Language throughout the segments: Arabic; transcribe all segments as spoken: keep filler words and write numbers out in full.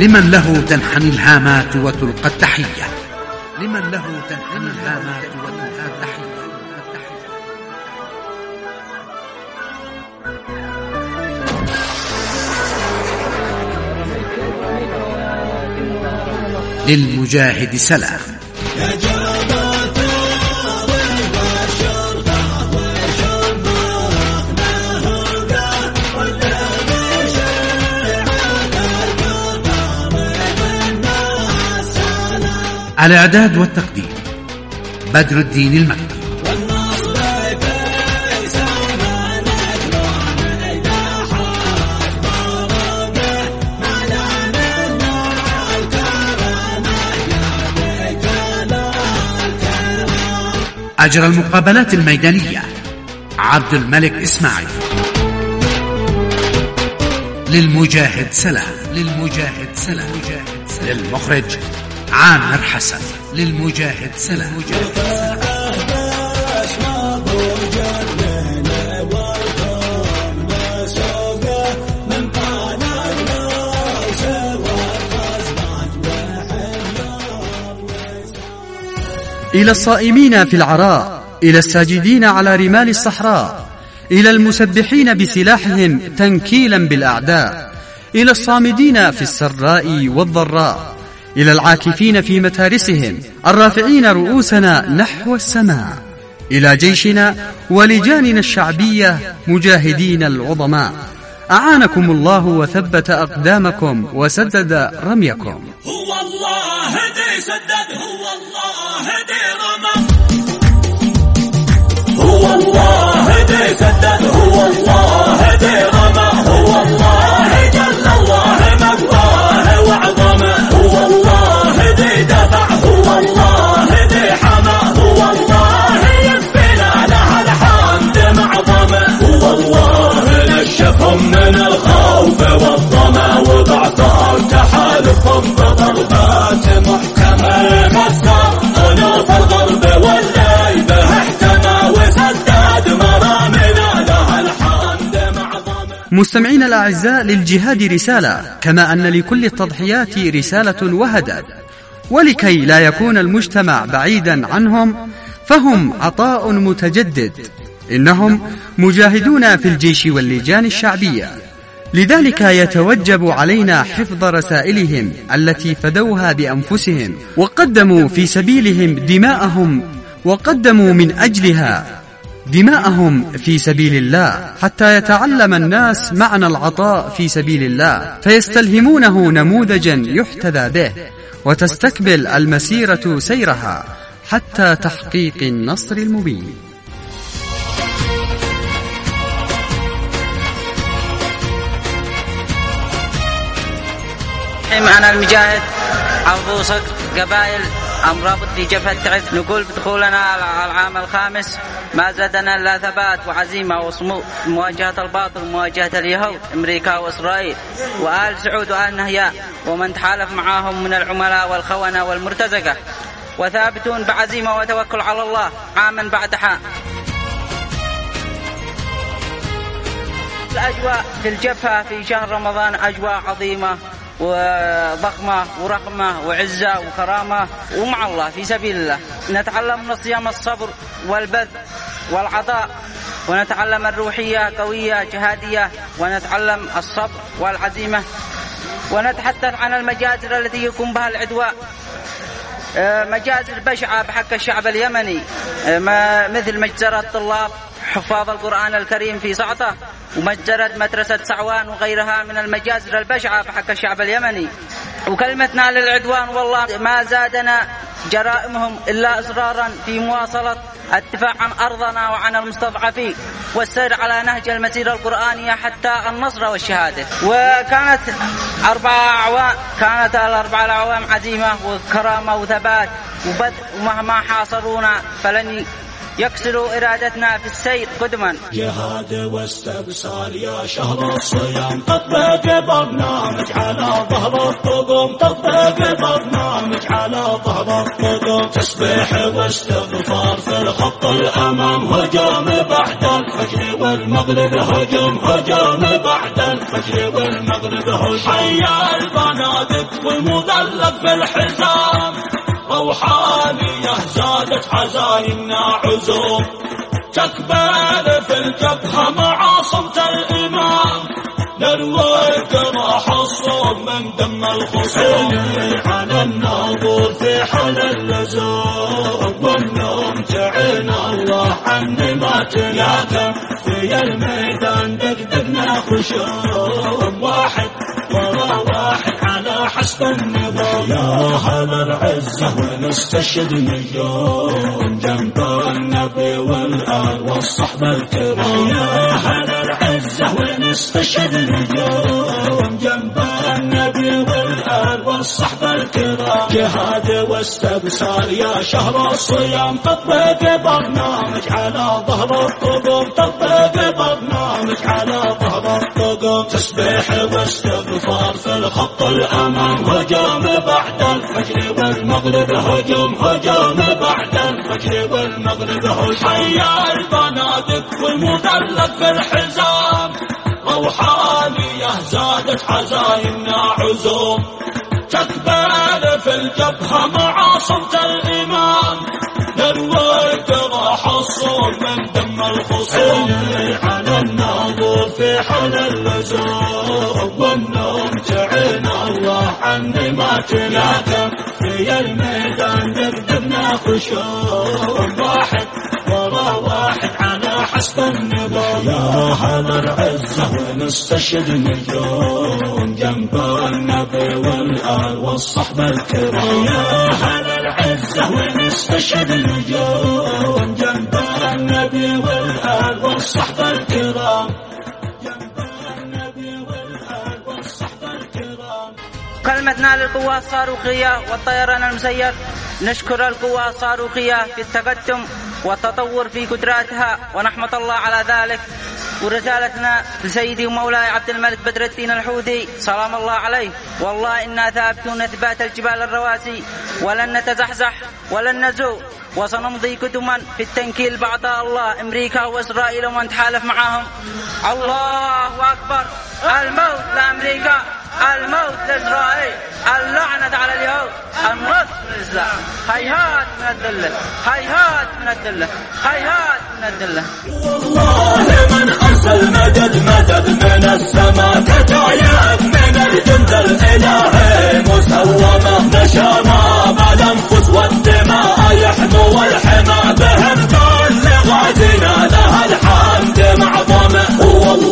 لمن له تنحني الهامات وتلقى التحية، لمن له تنحني الهامات وتلقى التحية. للمجاهد سلام. الإعداد والتقديم بدر الدين المكي. أجرى المقابلات الميدانية عبد الملك إسماعيل. للمجاهد سلام، للمجاهد سلام، للمخرج عامر حسن. للمجاهد سلام. إلى الصائمين في العراء، إلى الساجدين على رمال الصحراء، إلى المسبحين بسلاحهم تنكيلا بالأعداء، إلى الصامدين في السراء والضراء، إلى العاكفين في متارسهم الرافعين رؤوسنا نحو السماء، إلى جيشنا ولجاننا الشعبية مجاهدين العظماء، أعانكم الله وثبت أقدامكم وسدد رميكم. هو الله هدي سدد، هو الله هدي رمى، هو الله هدي سدد، هو الله هدي رمى، هو الله جل الله مقواه وعظمه، هو الله هدي دفع، هو الله هدي حمى، هو الله يكفينا له الحمد معظمه، هو الله نشفهم من الخوف والظما وبعثار تحالفهم بضربات محكمة، كسر أنوف الغرب والليل به احتمى وسداد مرامنا له الحمد معظمه. مستمعين الأعزاء، للجهاد رسالة، كما أن لكل التضحيات رسالة وهدف، ولكي لا يكون المجتمع بعيدا عنهم فهم عطاء متجدد، إنهم مجاهدون في الجيش واللجان الشعبية، لذلك يتوجب علينا حفظ رسائلهم التي فدوها بأنفسهم وقدموا في سبيلهم دماءهم، وقدموا من أجلها دماءهم في سبيل الله، حتى يتعلم الناس معنى العطاء في سبيل الله، فيستلهمونه نموذجا يحتذى به، وتستكمل المسيرة سيرها حتى تحقيق النصر المبين. أنا المجاهد عرض صقر قبائل أمرابط في جبهة تعز، نقول بدخولنا على العام الخامس ما زادنا إلا ثبات وعزيمة وصمود مواجهة الباطل ومواجهة اليهود أمريكا وإسرائيل وآل سعود وآل نهيان ومن تحالف معهم من العملاء والخونة والمرتزقة، وثابتون بعزيمة وتوكل على الله عاما بعد عام. الأجواء في الجبهة في شهر رمضان أجواء عظيمة وضخمة ورحمة وعزة وكرامة ومع الله في سبيل الله. نتعلم من الصيام الصبر والبذل والعطاء، ونتعلم الروحية قوية جهادية، ونتعلم الصبر والعزيمة، ونتحدث عن المجازر التي يقوم بها العدوان، مجازر بشعة بحق الشعب اليمني مثل مجزرة طلاب حفاظ القرآن الكريم في صعطة، ومجزرة مدرسة سعوان وغيرها من المجازر البشعة بحق الشعب اليمني. وكلمتنا للعدوان والله ما زادنا جرائمهم إلا إصرارا في مواصلة الدفاع عن أرضنا وعن المستضعفين والسير على نهج المسيرة القرآنية حتى النصر والشهادة. وكانت أربع أعوام كانت الأربع الأعوام عزيمة وكرامة وثبات وبدء، ومهما حاصرونا فلن يكسروا إرادتنا في السير قدما. جهاد واستبصال يا شهر الصيام، تطبق برنامج على ظهر الطقوم، تطبق برنامج على ظهر الطقوم، تسبيح واستغفار في الخط الأمام، هجوم بعد الفجر والمغرب، هجوم هجوم بعد الفجر والمغرب، هجوم حيا البنادق والمذلك بالحزام، روحانية زادت عزايمنا عزوم، تكبر في الجبهة مع صمت الإمام، نروي جراح الصوم من دم الخصوم، على الناظور في حال اللزوم، والنوم تعين الله عني ما تلاقى، في الميدان دقدقنا خشوم، واحد ورا واحد على حسب النظام، يا أهل العزة ونستشهد نجوم، جنب النبي والآل والصحبة الكرام، يا أهل العزة ونستشهد نجوم، جنب النبي والآل والصحبة الكرام، جهاد واستبصار يا شهر الصيام، تطبيق برنامج على ظهر الطقوم، تطبيق برنامج على ظهر الطقوم، تسبيح واستغفار في الخط الأمام، هجوم بعد الفجر والمغرب هجوم، هجوم بعد الفجر والمغرب هجوم، حيا البنادق والمذلك في الحزام، روحانية زادت عزايمنا عزوم، تكبر في الجبهة مع صمت الإمام، نروي جراح الصوم من دم الخصوم، على الناظور في حال اللزوم، والنوم تعين الله عني ما تلاقى، في الميدان دقدقنا خشوم، واحد ورا واحد على حسب النظام، يا أهل العزة ونستشهد نجوم، جنب النبي والآل والصحبة الكرام، يا أهل العزة ونستشهد نجوم، جنب النبي والآل والصحبة الكرام، جنب النبي والآل والصحبة الكرام. كلمتنا للقوى الصاروخية والطيران المسير، نشكر القوى الصاروخية في التقدم والتطور في قدراتها ونحمد الله على ذلك. ورسالتنا لسيدي ومولاي عبد الملك بدر الدين الحوثي سلام الله عليه، والله إنا ثابتون ثبات الجبال الرواسي، ولن نتزحزح ولن نزوء، وسنمضي قدما في التنكيل بعد الله أمريكا وإسرائيل ومن تحالف معهم. الله أكبر، الموت لأمريكا، الموت لإسرائيل، اللعنة على اليهود، النصر للإسلام، هيهات من الذلة، هيهات من الذلة، هيهات من الذلة. والله من أرسل مدد مدد من السماء، تتعيب من الجند الإلهي مسومة، نشامة بالأنفس والدماء يحمو والحمى، بهم كل غادنا لها الحمد معظمه،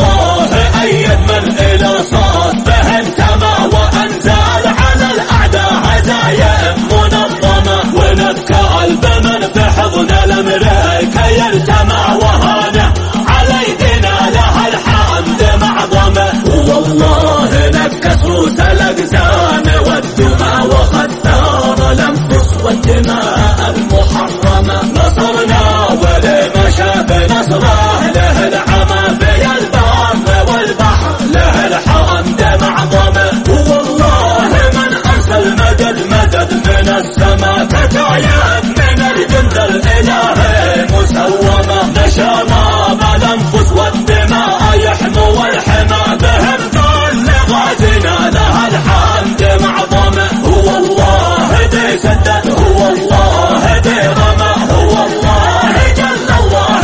والله أيد من إلى صاد بهم تما، وأنزال على الأعداء هزايا منظمة، ونبكى بمن في حضن الأمريكا يرتمى، وهانه على يدنا لها الحمد معظمه، والله نبكى سوس الأقزام والدماء، وقد ثار الأنفس والدماء المحرمة، نصرنا ولما شاف نصره له العمى، في البر والبحر له الحمد معظمه، والله من أرسل مدد مدد من السماء، تتعيب من الجند الإلهي مسومة، نشامة بالأنفس والدماء يحمو والحمى، بهم كل غازنا لها الحمد معظمه، هو الله دي سدد، هو الله دي رمى، هو الله جل الله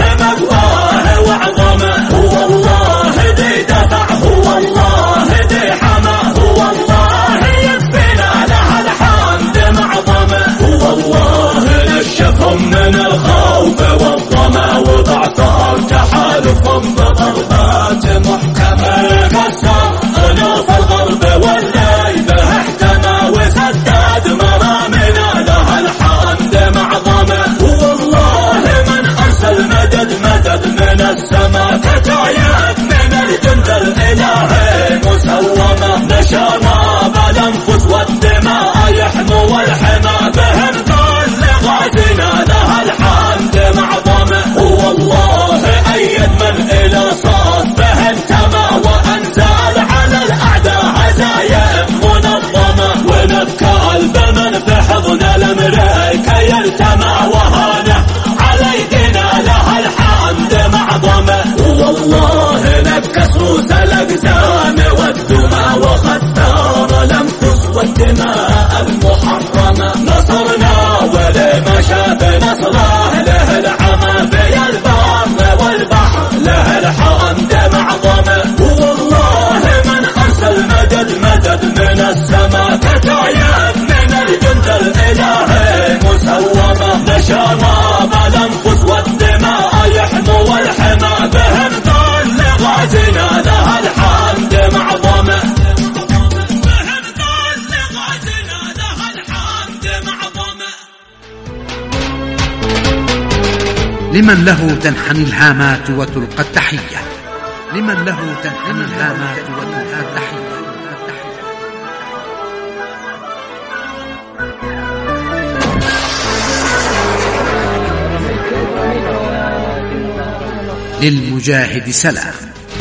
مقواه وعظمه، هو الله دي دفع، هو الله دي حمى، هو الله يكفينا لها الحمد معظمه، هو الله نشفهم من الخوف والظما، وضعطار تحالفهم بضربات محكمة، كسر أنوف الغرب والليل احتمى، وسداد مرامنا لها الحمد معظمه، والله من أرسل مدد مدد من السماء، تتعيب من الجند الإلهي مسومة، نشامة بالأنفس والدماء يحمو والحمى، بهم كل غازنا لها الحمد معظمه، والله أيد من إلى صاد بهم تما، وأنزال على الأعداء لمن له تنحني الهامات وتلقى التحية، لمن له تنحني الهامات وتلقى التحية. للمجاهد سلام.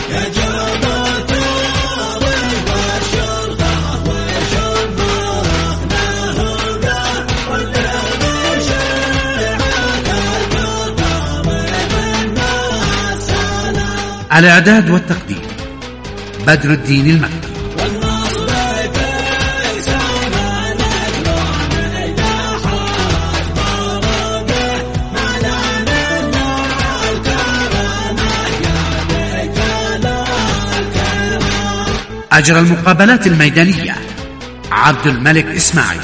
الإعداد والتقديم بدر الدين المكي. أجرى المقابلات الميدانية عبد الملك إسماعيل.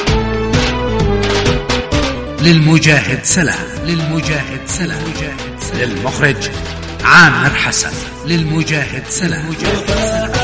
للمجاهد سلام. للمجاهد سلام. للمخرج عامر حسن. للمجاهد سلام.